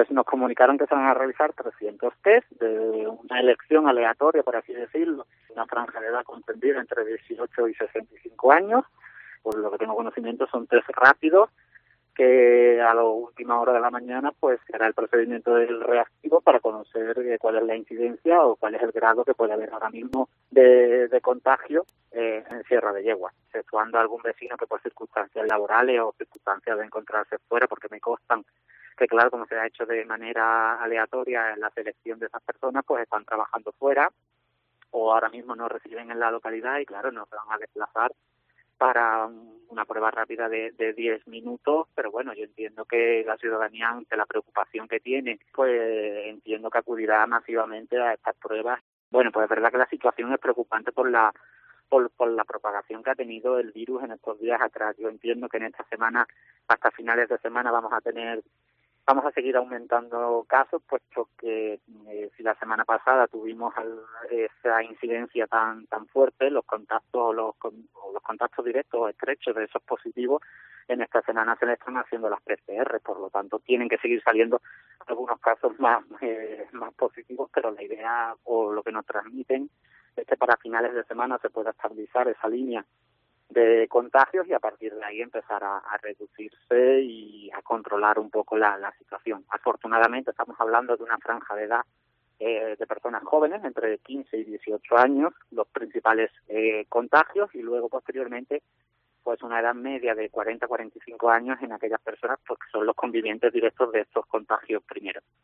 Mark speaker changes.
Speaker 1: pues nos comunicaron que se van a realizar 300 test de una elección aleatoria, por así decirlo, una franja de edad comprendida entre 18 y 65 años. Por lo que tengo conocimiento son test rápidos que a la última hora de la mañana pues será el procedimiento del reactivo para conocer cuál es la incidencia o cuál es el grado que puede haber ahora mismo de contagio en Sierra de Yegua, exceptuando a algún vecino que por circunstancias laborales o circunstancias de encontrarse fuera, porque me constan que claro, como se ha hecho de manera aleatoria en la selección de esas personas, pues están trabajando fuera o ahora mismo no residen en la localidad y claro, no se van a desplazar para una prueba rápida de 10 minutos, pero bueno, yo entiendo que la ciudadanía, ante la preocupación que tiene, pues entiendo que acudirá masivamente a estas pruebas. Bueno, pues es verdad que la situación es preocupante por la propagación que ha tenido el virus en estos días atrás. Yo entiendo que en esta semana, hasta finales de semana, vamos a seguir aumentando casos, puesto que si la semana pasada tuvimos esa incidencia tan fuerte, los contactos los contactos directos o estrechos de esos positivos, en esta semana se le están haciendo las PCR, por lo tanto tienen que seguir saliendo algunos casos más positivos, pero la idea o lo que nos transmiten es que para finales de semana se pueda estabilizar esa línea de contagios y a partir de ahí empezar a reducirse y a controlar un poco la situación. Afortunadamente estamos hablando de una franja de edad de personas jóvenes, entre 15 y 18 años, los principales contagios, y luego posteriormente pues una edad media de 40 a 45 años en aquellas personas pues, que son los convivientes directos de estos contagios primeros.